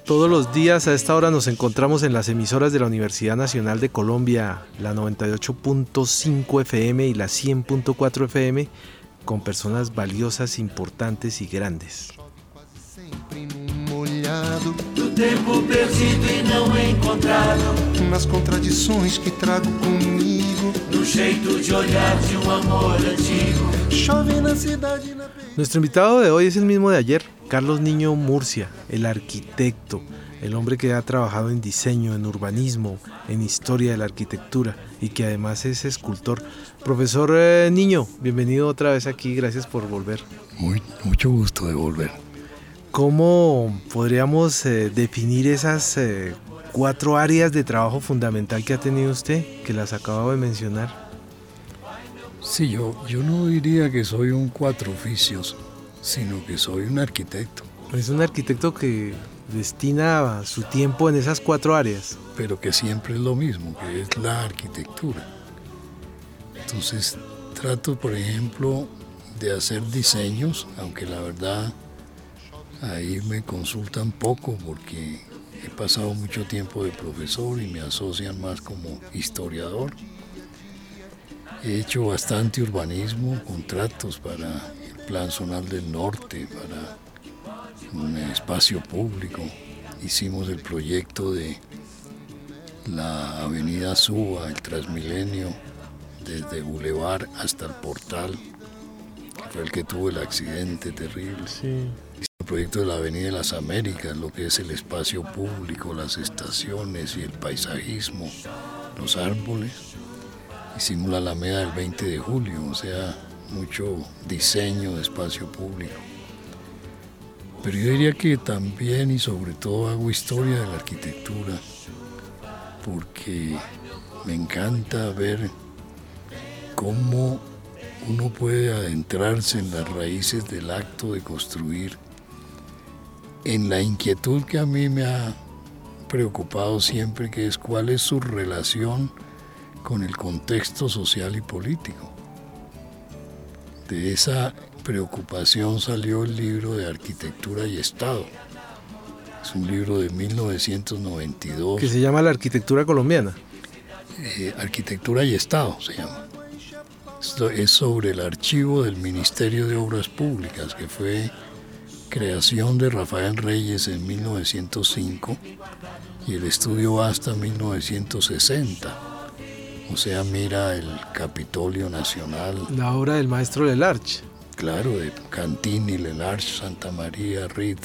Todos los días a esta hora nos encontramos en las emisoras de la Universidad Nacional de Colombia, la 98.5 FM y la 100.4 FM, con personas valiosas, importantes y grandes. Do tempo perdido e não encontrado, nas contradições que trago comigo, no jeito de olhar de amor antigo. Chove na cidade na... Nuestro invitado de hoy es el mismo de ayer, Carlos Niño Murcia, el arquitecto, el hombre que ha trabajado en diseño, en urbanismo, en historia de la arquitectura y que además es escultor. Profesor Niño, bienvenido otra vez aquí, gracias por volver. Mucho gusto de volver. ¿Cómo podríamos definir esas 4 áreas de trabajo fundamental que ha tenido usted, que las acabo de mencionar? Sí, yo no diría que soy un 4 oficios, sino que soy un arquitecto. Es un arquitecto que destina su tiempo en esas 4 áreas. Pero que siempre es lo mismo, que es la arquitectura. Entonces trato, por ejemplo, de hacer diseños, aunque la verdad ahí me consultan poco porque he pasado mucho tiempo de profesor y me asocian más como historiador. He hecho bastante urbanismo, contratos para el Plan Zonal del Norte, para un espacio público. Hicimos el proyecto de la avenida Suba, el Transmilenio, desde Boulevard hasta el Portal, que fue el que tuvo el accidente terrible. Sí. El proyecto de la Avenida de las Américas, lo que es el espacio público, las estaciones y el paisajismo, los árboles. Hicimos la Alameda del 20 de julio, o sea, mucho diseño de espacio público. Pero yo diría que también y sobre todo hago historia de la arquitectura, porque me encanta ver cómo uno puede adentrarse en las raíces del acto de construir, en la inquietud que a mí me ha preocupado siempre, que es cuál es su relación con el contexto social y político. De esa preocupación salió el libro de Arquitectura y Estado. Es un libro de 1992. Que se llama La Arquitectura Colombiana. Arquitectura y Estado se llama. Esto es sobre el archivo del Ministerio de Obras Públicas, que fue creación de Rafael Reyes en 1905 y el estudio va hasta 1960. O sea, mira el Capitolio Nacional. La obra del maestro Lelarche. Claro, de Cantini, Lelarche, Santa María, Reed.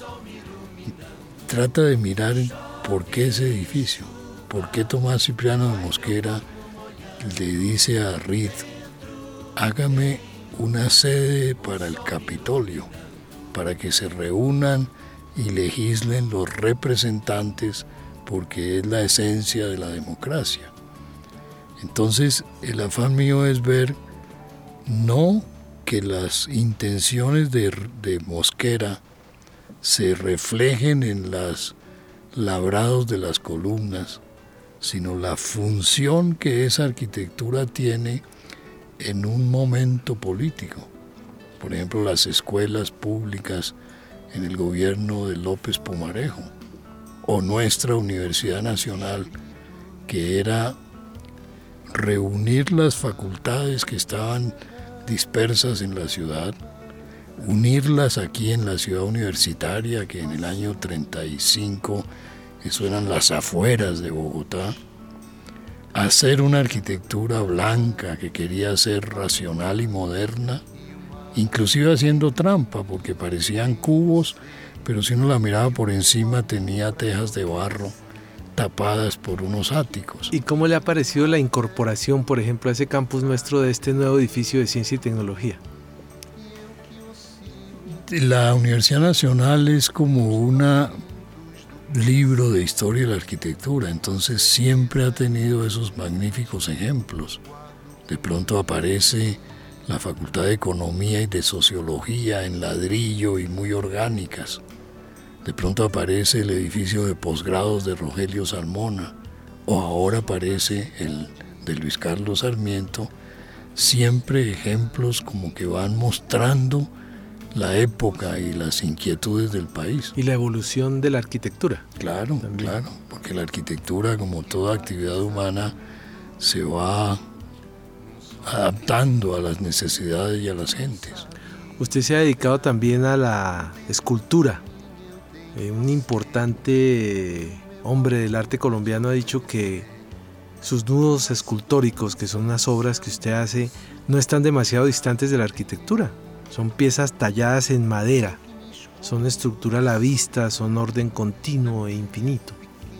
Trata de mirar por qué ese edificio, por qué Tomás Cipriano de Mosquera le dice a Reed: hágame una sede para el Capitolio, para que se reúnan y legislen los representantes, porque es la esencia de la democracia. Entonces, el afán mío es ver no que las intenciones de Mosquera se reflejen en los labrados de las columnas, sino la función que esa arquitectura tiene en un momento político. Por ejemplo, las escuelas públicas en el gobierno de López Pumarejo, o nuestra Universidad Nacional, que era reunir las facultades que estaban dispersas en la ciudad, unirlas aquí en la ciudad universitaria, que en el año 35, eso eran las afueras de Bogotá, hacer una arquitectura blanca que quería ser racional y moderna, inclusive haciendo trampa, porque parecían cubos, pero si uno la miraba por encima tenía tejas de barro tapadas por unos áticos. ¿Y cómo le ha parecido la incorporación, por ejemplo, a ese campus nuestro de este nuevo edificio de ciencia y tecnología? La Universidad Nacional es como un libro de historia de la arquitectura, entonces siempre ha tenido esos magníficos ejemplos. De pronto aparece la Facultad de Economía y de Sociología en ladrillo y muy orgánicas. De pronto aparece el edificio de posgrados de Rogelio Salmona, o ahora aparece el de Luis Carlos Sarmiento, siempre ejemplos como que van mostrando la época y las inquietudes del país. Y la evolución de la arquitectura. Claro, también. Claro, porque la arquitectura, como toda actividad humana, se va adaptando a las necesidades y a las gentes. Usted se ha dedicado también a la escultura. Un importante hombre del arte colombiano ha dicho que sus nudos escultóricos, que son unas obras que usted hace, no están demasiado distantes de la arquitectura. Son piezas talladas en madera, son estructura a la vista, son orden continuo e infinito.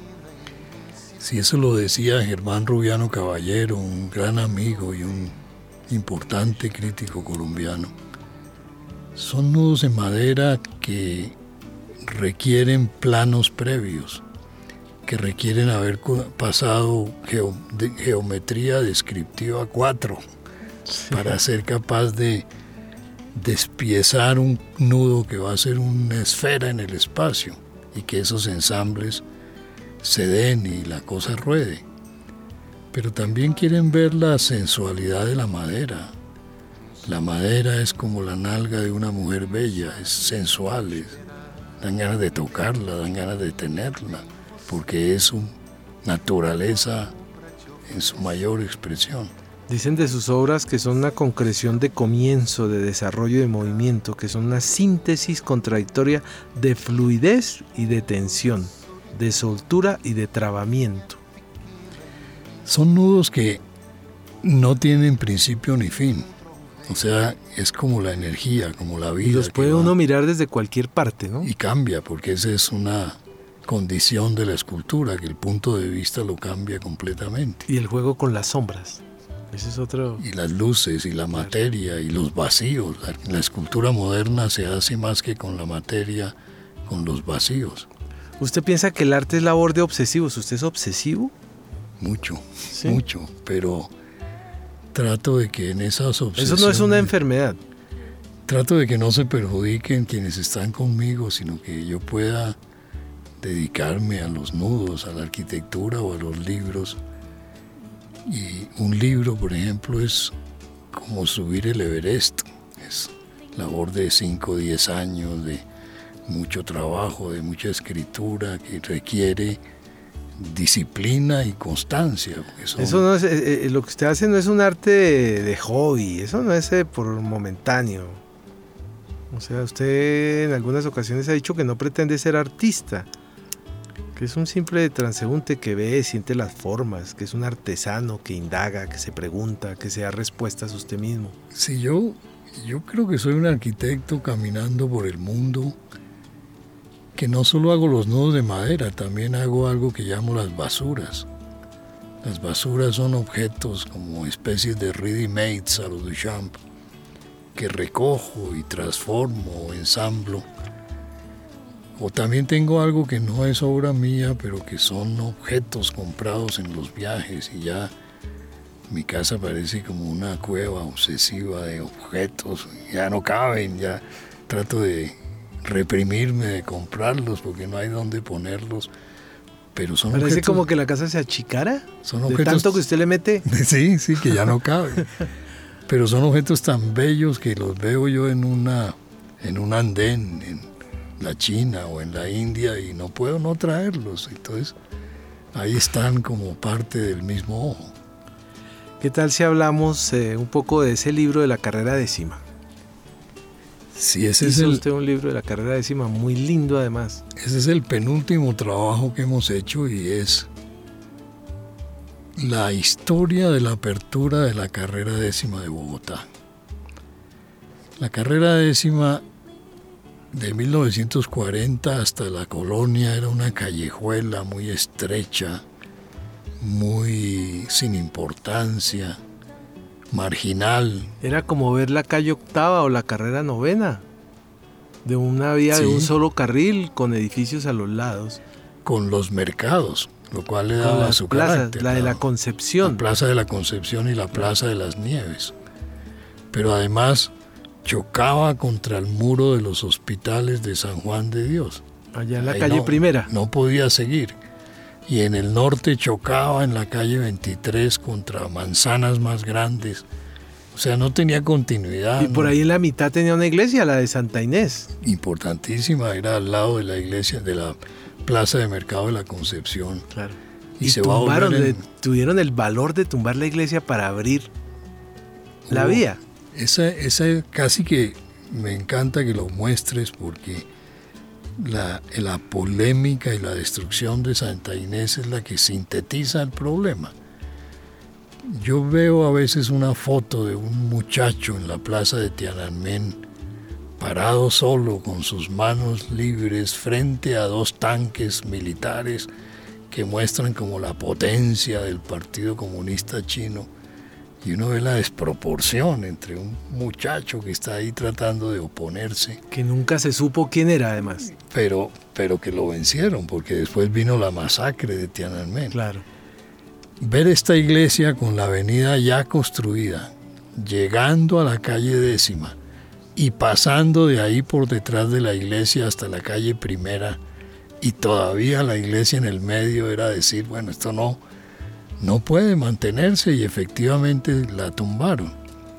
Sí, eso lo decía Germán Rubiano Caballero, un gran amigo y un importante crítico colombiano. Son nudos en madera que requieren planos previos, que requieren haber pasado geometría descriptiva 4 para ser capaz de despiezar un nudo que va a ser una esfera en el espacio y que esos ensambles se den y la cosa ruede. Pero también quieren ver la sensualidad de la madera. La madera es como la nalga de una mujer bella, es sensual, dan ganas de tocarla, dan ganas de tenerla, porque es su naturaleza en su mayor expresión. Dicen de sus obras que son una concreción de comienzo, de desarrollo y de movimiento, que son una síntesis contradictoria de fluidez y de tensión, de soltura y de trabamiento. Son nudos que no tienen principio ni fin. O sea, es como la energía, como la vida. Y los puede uno mirar desde cualquier parte, ¿no? Y cambia, porque esa es una condición de la escultura, que el punto de vista lo cambia completamente. Y el juego con las sombras. Ese es otro. Y las luces, y la materia, y los vacíos. La escultura moderna se hace más que con la materia, con los vacíos. ¿Usted piensa que el arte es labor de obsesivos? ¿Usted es obsesivo? Mucho, ¿sí? Mucho, pero trato de que en esas obsesiones... Eso no es una enfermedad. Trato de que no se perjudiquen quienes están conmigo, sino que yo pueda dedicarme a los nudos, a la arquitectura o a los libros. Y un libro, por ejemplo, es como subir el Everest. Es labor de 5 o 10 años, de mucho trabajo, de mucha escritura, que requiere disciplina y constancia. Eso no es, lo que usted hace no es un arte de hobby, eso no es por momentáneo. O sea, usted en algunas ocasiones ha dicho que no pretende ser artista, que es un simple transeúnte que ve, siente las formas, que es un artesano que indaga, que se pregunta, que se da respuestas a usted mismo. Sí, yo creo que soy un arquitecto caminando por el mundo, que no solo hago los nudos de madera, también hago algo que llamo las basuras. Las basuras son objetos como especies de ready-mades a los Duchamp, que recojo y transformo o ensamblo. O también tengo algo que no es obra mía, pero que son objetos comprados en los viajes, y ya mi casa parece como una cueva obsesiva de objetos, ya no caben, ya trato de reprimirme de comprarlos porque no hay dónde ponerlos, pero son Parece objetos, como que la casa se achicara son de objetos, tanto que usted le mete. Sí, que ya no caben. Pero son objetos tan bellos que los veo yo en un andén en la China o en la India y no puedo no traerlos. Entonces ahí están como parte del mismo ojo. ¿Qué tal si hablamos un poco de ese libro de la carrera décima? Sí, ese Hizo es usted un libro de la carrera décima muy lindo además. Ese es el penúltimo trabajo que hemos hecho y es la historia de la apertura de la carrera décima de Bogotá. La carrera décima de 1940 hasta la Colonia era una callejuela muy estrecha, muy sin importancia, marginal. Era como ver la calle Octava o la carrera Novena, de una vía de un solo carril con edificios a los lados. Con los mercados, lo cual le daba su carácter. La de la Concepción. La Plaza de la Concepción y la Plaza de las Nieves. Pero además chocaba contra el muro de los hospitales de San Juan de Dios. Allá en la calle Primera. No podía seguir. Y en el norte chocaba en la calle 23 contra manzanas más grandes O sea, no tenía continuidad. Y por ahí en la mitad tenía una iglesia, la de Santa Inés. Importantísima, era al lado de la iglesia, de la plaza de Mercado de la Concepción. Claro. Y se va a volver tuvieron el valor de tumbar la iglesia para abrir la vía. Esa casi que me encanta que lo muestres porque la polémica y la destrucción de Santa Inés es la que sintetiza el problema. Yo veo a veces una foto de un muchacho en la plaza de Tiananmen parado solo con sus manos libres frente a 2 tanques militares que muestran como la potencia del Partido Comunista Chino, y uno ve la desproporción entre un muchacho que está ahí tratando de oponerse. Que nunca se supo quién era, además. Pero que lo vencieron, porque después vino la masacre de Tiananmen. Claro. Ver esta iglesia con la avenida ya construida, llegando a la calle 10ª y pasando de ahí por detrás de la iglesia hasta la calle 1ª, y todavía la iglesia en el medio, era decir, bueno, esto no puede mantenerse, y efectivamente la tumbaron.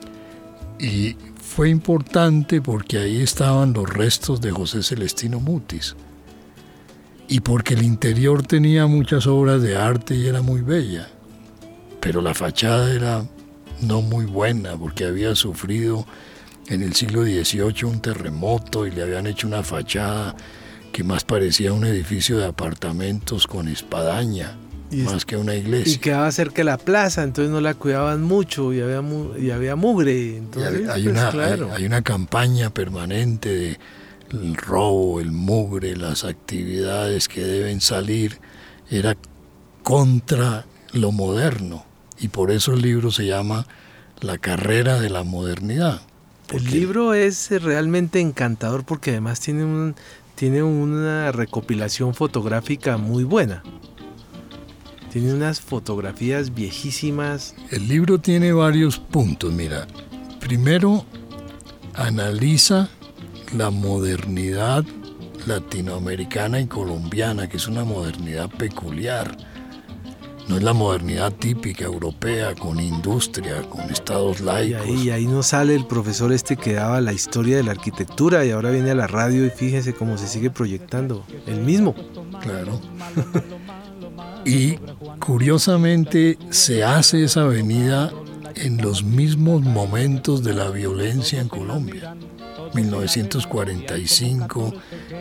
Y fue importante porque ahí estaban los restos de José Celestino Mutis, y porque el interior tenía muchas obras de arte y era muy bella, pero la fachada era no muy buena porque había sufrido en el siglo XVIII un terremoto y le habían hecho una fachada que más parecía un edificio de apartamentos con espadaña, más que una iglesia. Y quedaba cerca de la plaza, entonces no la cuidaban mucho y había mugre. Entonces, hay una campaña permanente de el robo, el mugre, las actividades que deben salir, era contra lo moderno, y por eso el libro se llama La carrera de la modernidad. El libro es realmente encantador porque además tiene una recopilación fotográfica muy buena. Tiene unas fotografías viejísimas. El libro tiene varios puntos, mira. Primero, analiza la modernidad latinoamericana y colombiana, que es una modernidad peculiar. No es la modernidad típica europea, con industria, con estados laicos. Y ahí nos sale el profesor que daba la historia de la arquitectura, y ahora viene a la radio y fíjese cómo se sigue proyectando. El mismo. Claro. Y curiosamente se hace esa avenida en los mismos momentos de la violencia en Colombia. 1945,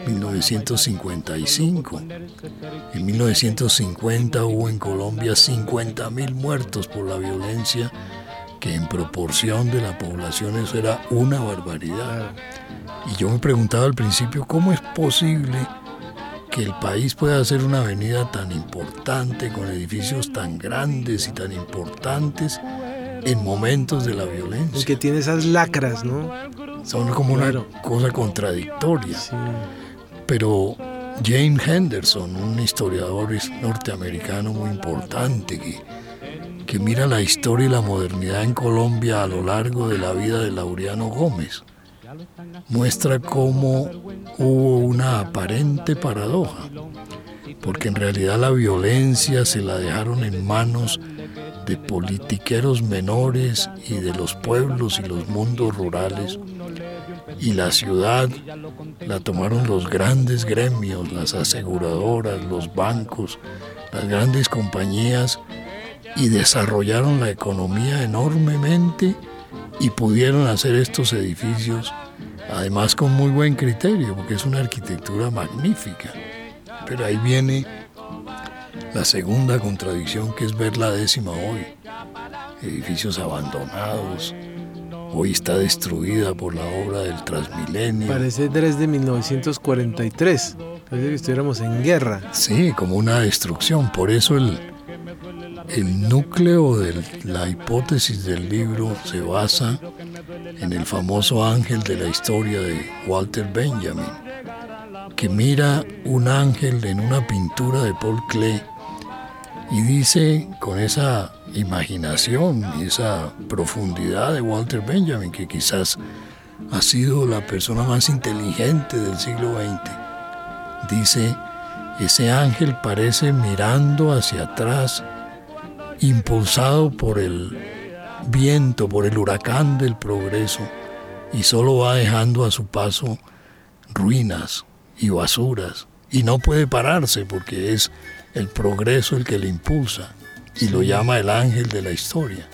1955. En 1950 hubo en Colombia 50.000 muertos por la violencia, que en proporción de la población eso era una barbaridad. Y yo me preguntaba al principio, ¿cómo es posible que el país pueda hacer una avenida tan importante, con edificios tan grandes y tan importantes, en momentos de la violencia? Y que tiene esas lacras, ¿no? Son como una cosa contradictoria. Sí. Pero James Henderson, un historiador norteamericano muy importante que mira la historia y la modernidad en Colombia a lo largo de la vida de Laureano Gómez, muestra cómo hubo una aparente paradoja, porque en realidad la violencia se la dejaron en manos de politiqueros menores y de los pueblos y los mundos rurales, y la ciudad la tomaron los grandes gremios, las aseguradoras, los bancos, las grandes compañías, y desarrollaron la economía enormemente y pudieron hacer estos edificios, además con muy buen criterio, porque es una arquitectura magnífica. Pero ahí viene la segunda contradicción, que es ver la 10ª hoy. Edificios abandonados. Hoy está destruida por la obra del Transmilenio. Parece desde 1943. Parece que estuviéramos en guerra. Sí, como una destrucción. Por eso el núcleo de la hipótesis del libro se basa en el famoso ángel de la historia de Walter Benjamin, que mira un ángel en una pintura de Paul Klee y dice, con esa imaginación y esa profundidad de Walter Benjamin, que quizás ha sido la persona más inteligente del siglo XX, dice, ese ángel parece mirando hacia atrás, impulsado por el viento, por el huracán del progreso, y solo va dejando a su paso ruinas y basuras, y no puede pararse porque es el progreso el que le impulsa, y lo llama el ángel de la historia.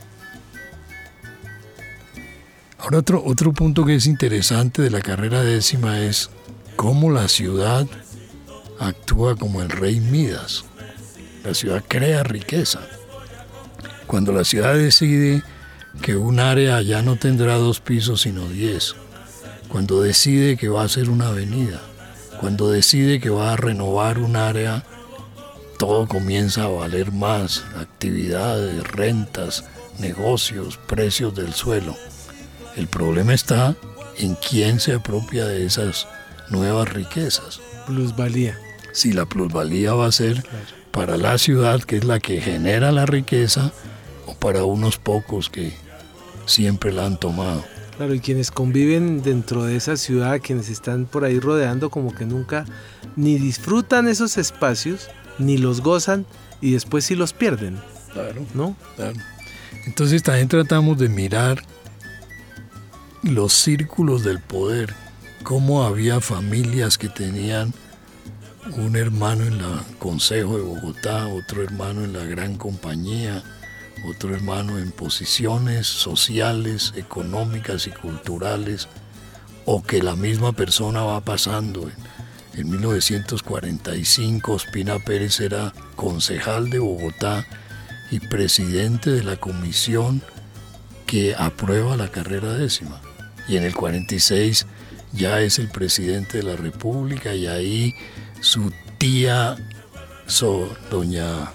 Ahora otro punto que es interesante de la carrera décima es cómo la ciudad actúa como el rey Midas. La ciudad crea riqueza. Cuando la ciudad decide que un área ya no tendrá 2 pisos sino 10, cuando decide que va a ser una avenida, cuando decide que va a renovar un área, todo comienza a valer más: actividades, rentas, negocios, precios del suelo. El problema está en quién se apropia de esas nuevas riquezas. Plusvalía. Si la plusvalía va a ser para la ciudad, que es la que genera la riqueza, o para unos pocos que siempre la han tomado. Claro, y quienes conviven dentro de esa ciudad, quienes están por ahí rodeando, como que nunca ni disfrutan esos espacios, ni los gozan, y después sí los pierden. Claro, ¿no? Claro. Entonces también tratamos de mirar los círculos del poder, cómo había familias que tenían un hermano en el Consejo de Bogotá, otro hermano en la Gran Compañía, otro hermano en posiciones sociales, económicas y culturales, o que la misma persona va pasando. En 1945 Ospina Pérez era concejal de Bogotá y presidente de la comisión que aprueba la carrera décima. Y en el 46 ya es el presidente de la República, y ahí su tía, doña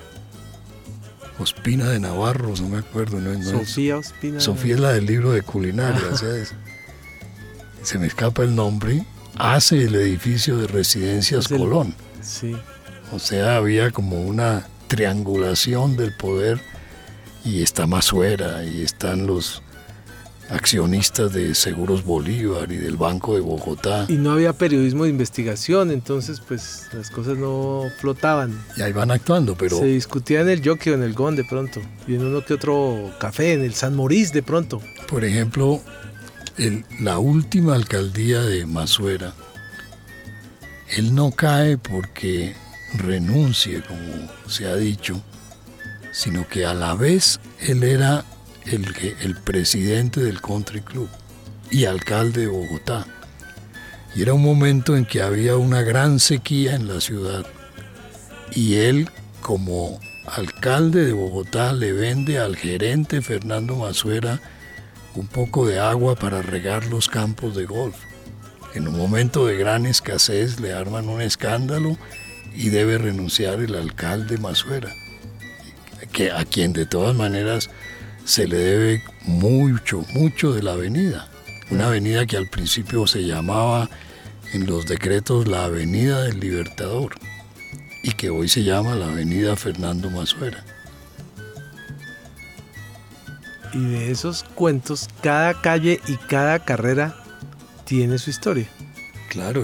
Ospina de Navarro, no me acuerdo. No Sofía Ospina. Sofía es la del libro de culinaria, ¿sabes? Se me escapa el nombre. Hace el edificio de Residencias Colón. Sí. O sea, había como una triangulación del poder, y está Masuera, y están los accionistas de Seguros Bolívar y del Banco de Bogotá. Y no había periodismo de investigación, entonces pues las cosas no flotaban. Y ahí van actuando, pero... Se discutía en el Jockey o en el Gon de pronto, y en uno que otro café, en el San Maurice de pronto. Por ejemplo, la última alcaldía de Masuera, él no cae porque renuncie, como se ha dicho, sino que a la vez él era el presidente del Country Club y alcalde de Bogotá. Y era un momento en que había una gran sequía en la ciudad, y él, como alcalde de Bogotá, le vende al gerente Fernando Masuera un poco de agua para regar los campos de golf. En un momento de gran escasez le arman un escándalo y debe renunciar el alcalde Masuera, a quien de todas maneras se le debe mucho de la avenida. Una avenida que al principio se llamaba en los decretos la Avenida del Libertador, y que hoy se llama la Avenida Fernando Masuera. Y de esos cuentos, cada calle y cada carrera tiene su historia. Claro,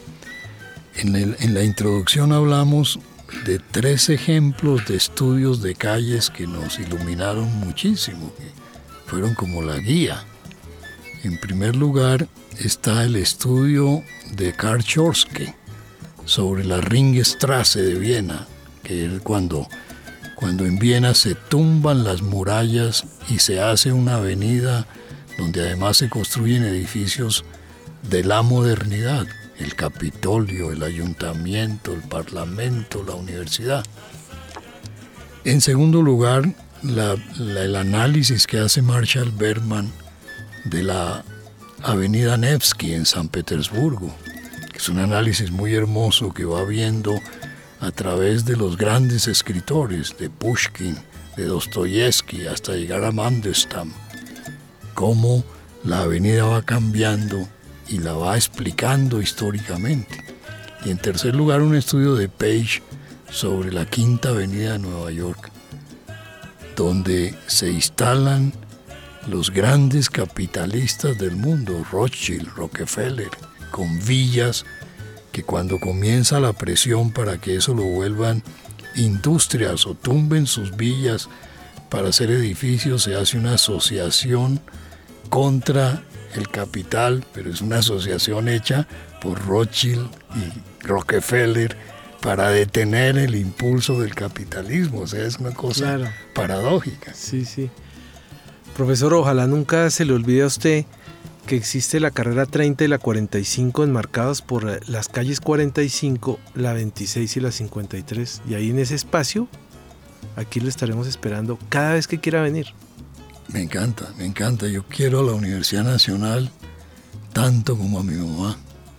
en la introducción hablamos de 3 ejemplos de estudios de calles que nos iluminaron muchísimo, que fueron como la guía. En primer lugar está el estudio de Karl Chorsky sobre la Ringstraße de Viena, que es cuando en Viena se tumban las murallas y se hace una avenida donde además se construyen edificios de la modernidad: el Capitolio, el Ayuntamiento, el Parlamento, la Universidad. En segundo lugar, el análisis que hace Marshall Bergman de la Avenida Nevsky en San Petersburgo, que es un análisis muy hermoso que va viendo a través de los grandes escritores, de Pushkin, de Dostoyevsky, hasta llegar a Mandelstam, cómo la avenida va cambiando y la va explicando históricamente. Y en tercer lugar, un estudio de Page sobre la Quinta Avenida de Nueva York, donde se instalan los grandes capitalistas del mundo, Rothschild, Rockefeller, con villas que cuando comienza la presión para que eso lo vuelvan industrias o tumben sus villas para hacer edificios se hace una asociación contra el capital, pero es una asociación hecha por Rothschild y Rockefeller para detener el impulso del capitalismo. O sea, es una cosa paradójica. Sí, sí. Profesor, ojalá nunca se le olvide a usted que existe la carrera 30 y la 45 enmarcadas por las calles 45, la 26 y la 53. Y ahí en ese espacio, aquí lo estaremos esperando cada vez que quiera venir. Me encanta, me encanta. Yo quiero a la Universidad Nacional tanto como a mi mamá.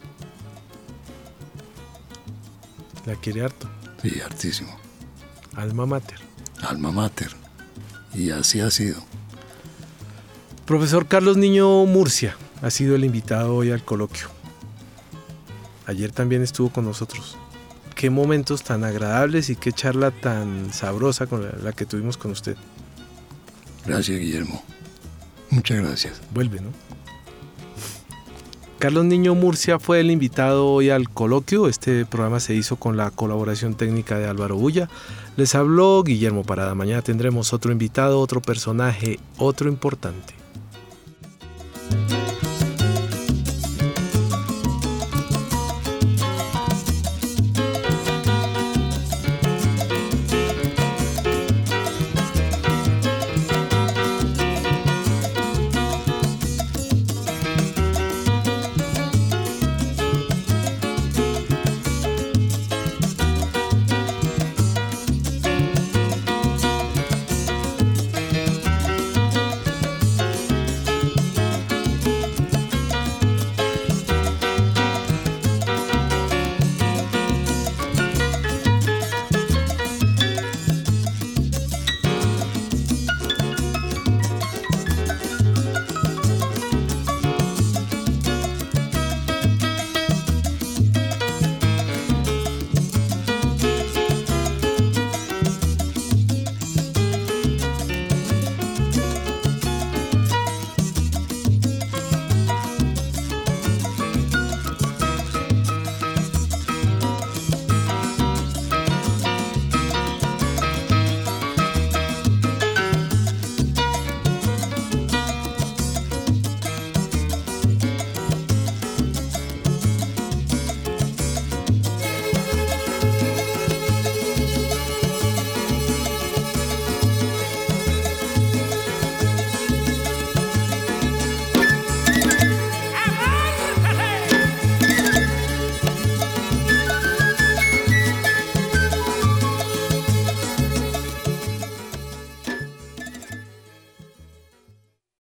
¿La quiere harto? Sí, hartísimo. Alma mater. Alma mater. Y así ha sido. Profesor Carlos Niño Murcia ha sido el invitado hoy al coloquio. Ayer también estuvo con nosotros. Qué momentos tan agradables y qué charla tan sabrosa con la que tuvimos con usted. Gracias, Guillermo. Muchas gracias. Vuelve, ¿no? Carlos Niño Murcia fue el invitado hoy al coloquio. Este programa se hizo con la colaboración técnica de Álvaro Bulla. Les habló Guillermo Parada. Mañana tendremos otro invitado, otro personaje, otro importante.